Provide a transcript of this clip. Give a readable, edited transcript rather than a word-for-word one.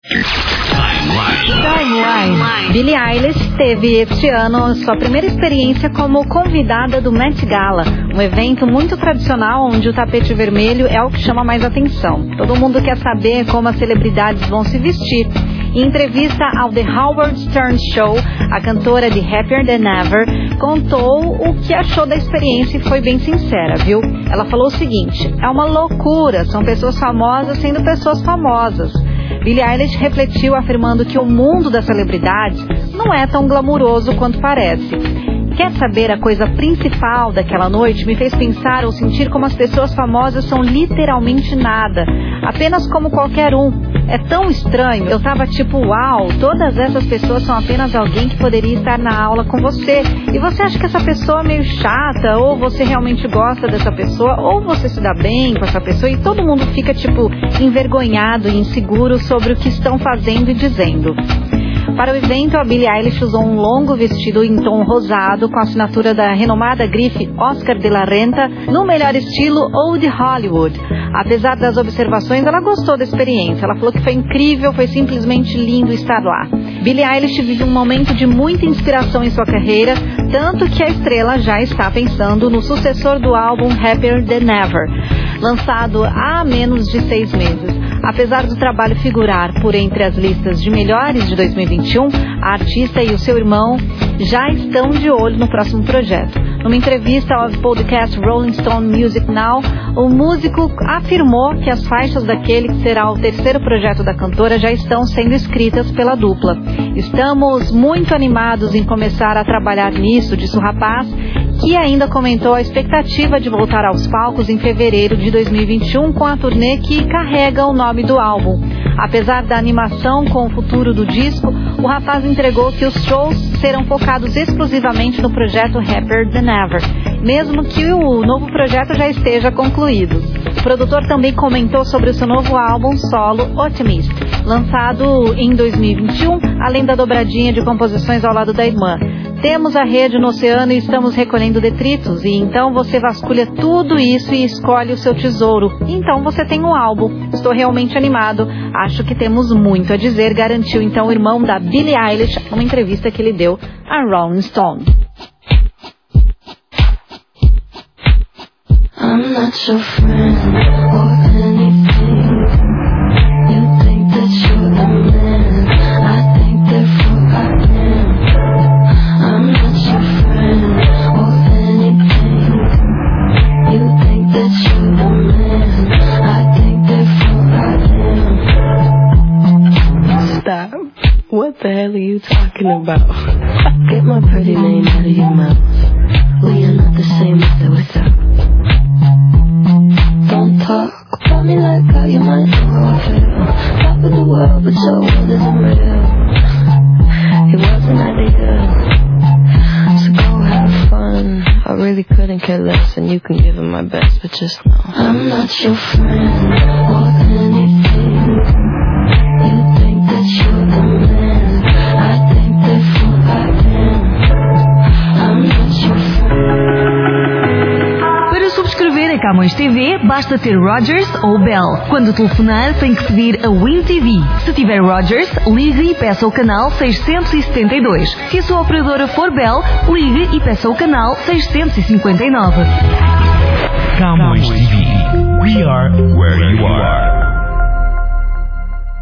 Timeline. Billie Eilish teve este ano sua primeira experiência como convidada do Met Gala, um evento muito tradicional onde o tapete vermelho é o que chama mais atenção. Todo mundo quer saber como as celebridades vão se vestir. Em entrevista ao The Howard Stern Show, a cantora de Happier Than Ever contou o que achou da experiência e foi bem sincera, viu? Ela falou o seguinte: é uma loucura, são pessoas famosas sendo pessoas famosas. Billie Eilish refletiu afirmando que o mundo das celebridades não é tão glamuroso quanto parece. Quer saber a coisa principal daquela noite? Me fez pensar ou sentir como as pessoas famosas são literalmente nada, apenas como qualquer um. É tão estranho, eu tava tipo, uau, todas essas pessoas são apenas alguém que poderia estar na aula com você. E você acha que essa pessoa é meio chata, ou você realmente gosta dessa pessoa, ou você se dá bem com essa pessoa, e todo mundo fica tipo envergonhado e inseguro sobre o que estão fazendo e dizendo. Para o evento, a Billie Eilish usou um longo vestido em tom rosado com a assinatura da renomada grife Oscar de la Renta no melhor estilo Old Hollywood. Apesar das observações, ela gostou da experiência. Ela falou que foi incrível, foi simplesmente lindo estar lá. Billie Eilish vive um momento de muita inspiração em sua carreira, tanto que a estrela já está pensando no sucessor do álbum Happier Than Ever, lançado há menos de 6 meses. Apesar do trabalho figurar por entre as listas de melhores de 2021, a artista e o seu irmão já estão de olho no próximo projeto. Numa entrevista ao podcast Rolling Stone Music Now, o músico afirmou que as faixas daquele que será o terceiro projeto da cantora já estão sendo escritas pela dupla. Estamos muito animados em começar a trabalhar nisso, disse o rapaz, que ainda comentou a expectativa de voltar aos palcos em fevereiro de 2021 com a turnê que carrega o nome do álbum. Apesar da animação com o futuro do disco, o rapaz entregou que os shows serão focados exclusivamente no projeto Happier Than Ever, mesmo que o novo projeto já esteja concluído. O produtor também comentou sobre o seu novo álbum solo, Optimist, lançado em 2021, além da dobradinha de composições ao lado da irmã. Temos a rede no oceano e estamos recolhendo detritos, e então você vasculha tudo isso e escolhe o seu tesouro. Então você tem um álbum. Estou realmente animado. Acho que temos muito a dizer, garantiu então o irmão da Billie Eilish numa entrevista que ele deu a Rolling Stone. I'm not your friend or anything. You think that you're the man. I think therefore I am. I'm not your friend or anything. You think that you're the man. I think therefore I am. Stop. What the hell are you talking about? Get my pretty name out of your mouth. We are not the same with or without. Don't talk about me like how you might know how I feel. Top of the world, but your world isn't real. It wasn't ideal. So go have fun. I really couldn't care less, and you can give it my best, but just know I'm not your friend or anything. You think that you're the man. I think therefore I am. I'm not your friend. Para subscrever a Camões TV, basta ter Rogers ou Bell. Quando telefonar, tem que pedir a Win TV. Se tiver Rogers, ligue e peça o canal 672. Se a sua operadora for Bell, ligue e peça o canal 659. Camões TV. We are where you are.